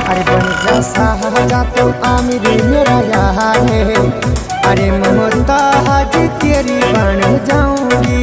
अरे बन जा शाहजहां तो आमिर मेरा यार है। अरे मुमताज तेरी बन जाऊंगी।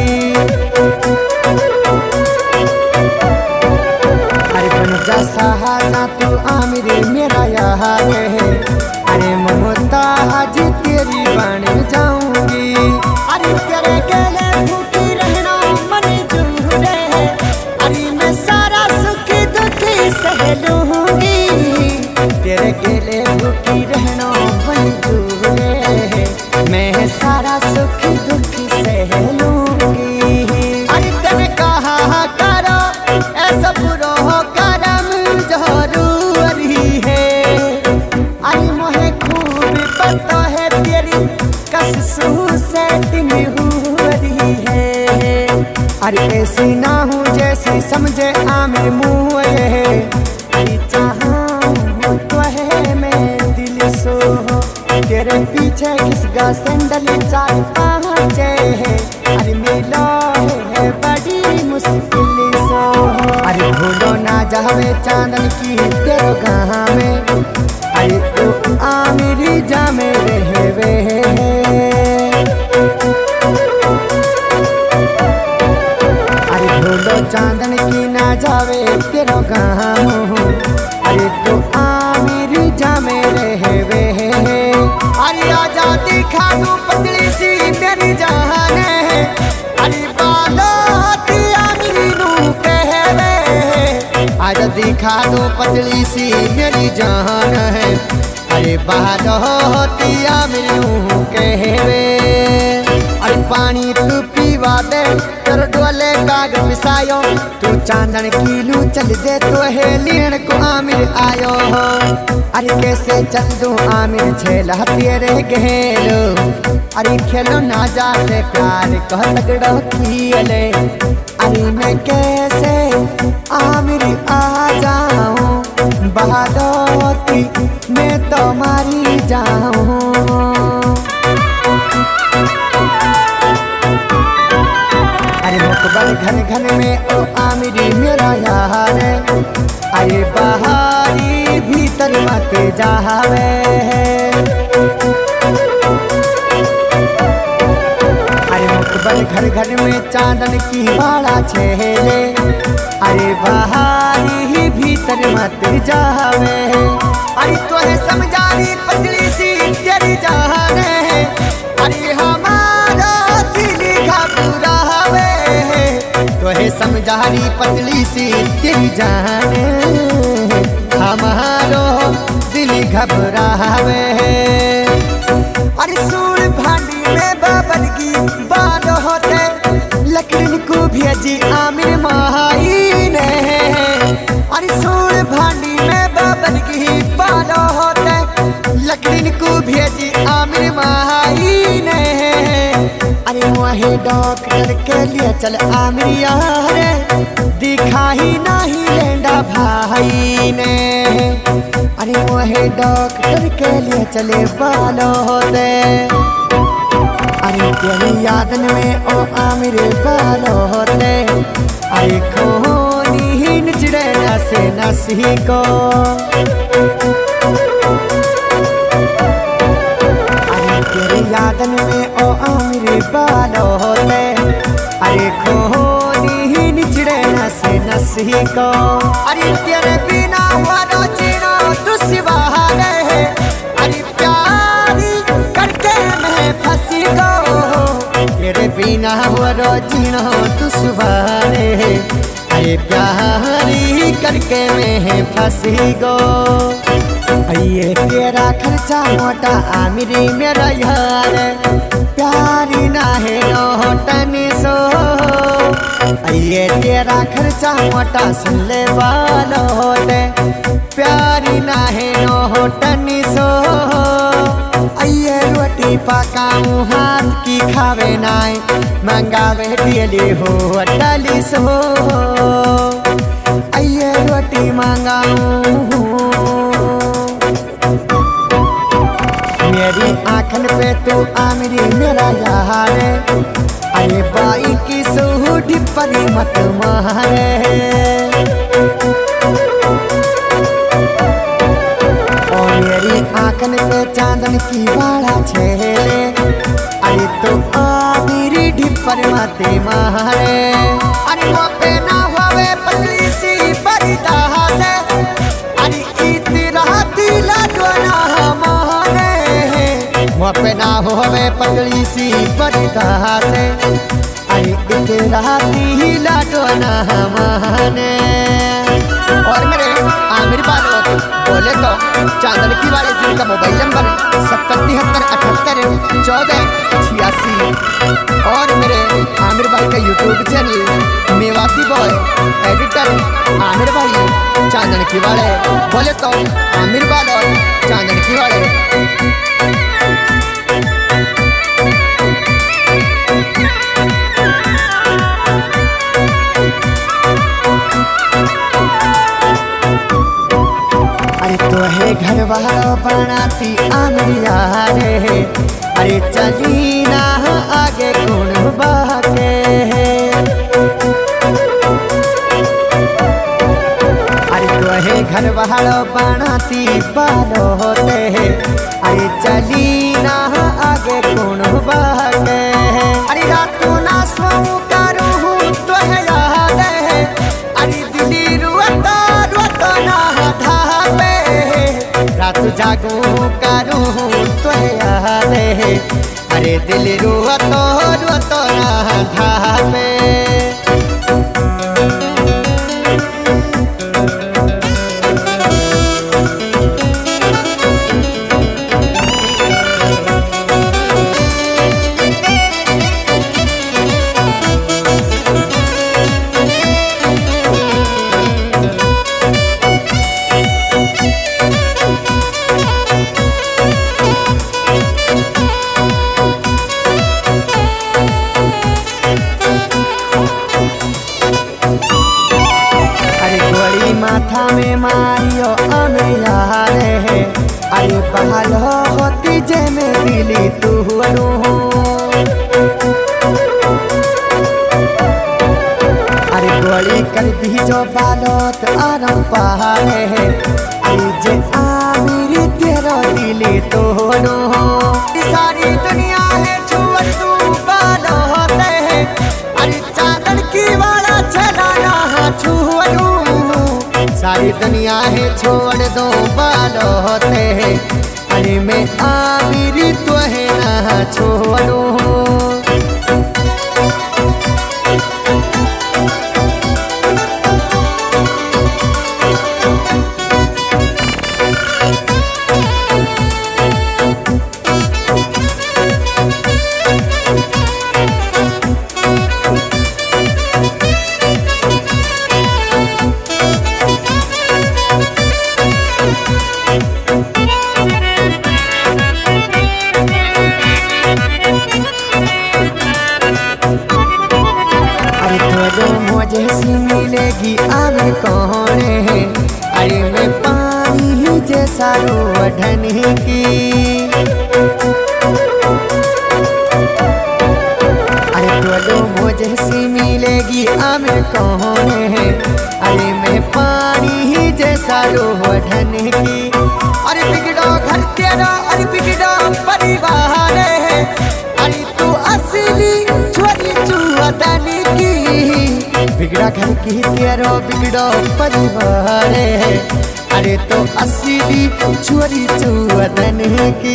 अरे बन जा शाहजहां तो आमिर मेरा यार है। अरे मुमताज तेरी बन जाऊंगी। अरे तेरे गले भूखी रहना मंजूर है। अरे मैं सारा सुख दुख सह लूंगी। तेरे गले भूखी रहना मंजूर है। मैं सारा सुख दुख सह लूंगी। अरे तने कहा करो ऐसा बुरा करम जरूरी है। अरे मोहे खूब पता है तेरी कसम सेटिंग हो रही है। अरे ऐसी ना हूँ जैसी समझे आमिर मुँह है। अरे चाहूँ तो है मैं दिल सो। तेरे पीछे किसका सैंडल चार पाँचे है। अरे मिलो है बड़ी मुश्किल सो। अरे भूलो ना जावे चांदन की तेरे गाँव में। अरे तो आमिर जा में रहे वे। अरे भूलो चांदन की ना जावे तेरा गाँव। अरे तो आमिर जा में रहे वे। अरे आजा दिखा दूं पतली सी मेरी जान है। अरे बालों आमिर नू कहवे। आजा दिखा दूं पतली सी मेरी जान है। अरे बालों आमिर नू कहवे। अरे पानी तू पीवा दे कर डोले काग पिसायो। तू चांदन कीलू चल दे तो है लेन को आमिर आयो हो। अरे कैसे चल दूं आमिर छेला तेरे घेलो। अरे खेलो ना जा से प्यार कह तगड़ो खेले। अरे मैं कैसे आमिर आ जाऊं बहादोती मैं तो मारी जाऊं। अरे मुकबल घन घन में ओ आमिर मेरा यार है। अरे बहारी भीतर मत जावे। अरे मुकबल घर घर में चांदन की बाड़ा छेले। अरे बहारी भीतर मत जावे। अरे तोहे समझानी पतली सी तेरी जान है। अरे हमारा दिल घबरावे। तोहे समझानी पतली सी तेरी जान हमारो दिल घबरावे। अरे सूर भांडी में बाबर की बाल होते लकड़ी को भेजी आमिर माही ने। अरे सूर भांडी में बाबर की बाल होते लकड़ी को भेजी आमिर माही ने। अरे वही डॉक्टर के लिए चल आमिर यार दिखा ही नहीं लेंडा भाई ने। अरे वही डॉक्टर के लिए चले बालों होते। अरे तेरी यादन में ओ आमिर बालों होते। अरे खोनी ही निचड़े नसे नसी को। अरे तेरी यादन में ओ आमिर बालों होते। अरे खोनी ही निचड़े नसे नसी को। अरे तेरे बिना वाला जीना दुश्वार है। अरे प्यारी करके मैं फंसी गो। तेरे बिना वाला जीना दुश्वार है। अरे प्यारी करके मैं फंसी गो। ये तेरा खर्चा मोटा आमिर मेरा यार प्यारी ना है नौटनी सो। ये तेरा खर्चा मोटा सुन ले वालो होते प्यारी ना है नौटनी सो। ये रोटी पकाऊं हाथ की खावे नाय मंगावे डेली हो डाली सो। ये रोटी मंगाऊं मेरी आँखन पे तू आमिर मेरा यार। अरे बाई की सूढ़ी परी मत मारे। चांदन की वाला छेले अरे तो आबिरी ढिपर माते मारे अरे वो पे ना होवे पतली सी परिदा से अरे इतना दिला दोना हमारे वो पे ना होवे पतली सी परिदा से अरे इतना दिला दोना हमारे। और मेरे आमिर बालोत बोले तो चांदन की वाले सिम का मोबाइल नंबर 7773141486 और मेरे आमिर भाई का YouTube channel Mewati boy editor Aamir भाई चांदन की वाले बोले तो आमिर बालोत चांदन की वाले। तो है घर वालों बनाती आमरिया रे अरे चली ना आगे कौन बाके अरे तो है घर वालों बनाती बालो होते अरे चली ना आगे कौन बाके अरे रातों ना सोऊं करूँ तो है याद है अरे दिली रुआता रुआता ना धापे रात जागू करूँ तो याद है अरे दिल रुआ तो ना धापे। माथा में मारियो अमिया रे अरे बहाल होती जे में दिली तू अरे गोली कर दी जो बालोत आराम पहाड़े अरे जे आमिर तेरा दिली तो सारी दुनिया है छुअर तू बालो होते है अरे चांदन की वाला चलाना छुअरू सारी दुनिया है छोड़ दो बालो होते हैं अरे मैं आमिर तो है ना छोड़ू। मुझे सी मिलेगी आमिर कौन है अरे मैं पानी ही जैसा ढने की अरे तो मुझे सी मिलेगी आमिर कौन है अरे मैं पानी ही जैसा ढने की अरे बिगड़ो घर तेरा अरे बिगड़ो परिवार है अरे तू असली छोरी चुआदानी की बिगड़ा घर की तेरो बिगड़ो परिवार है अरे तो असली छोरी चुआदानी की।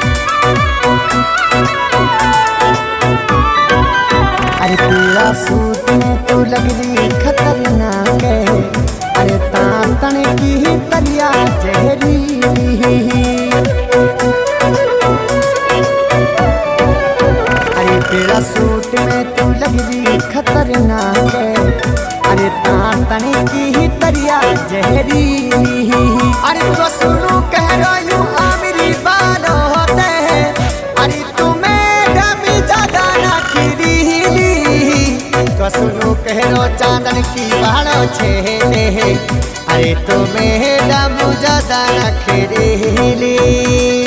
सूरज छेले अरे तो मेरा बुझा दाना खेले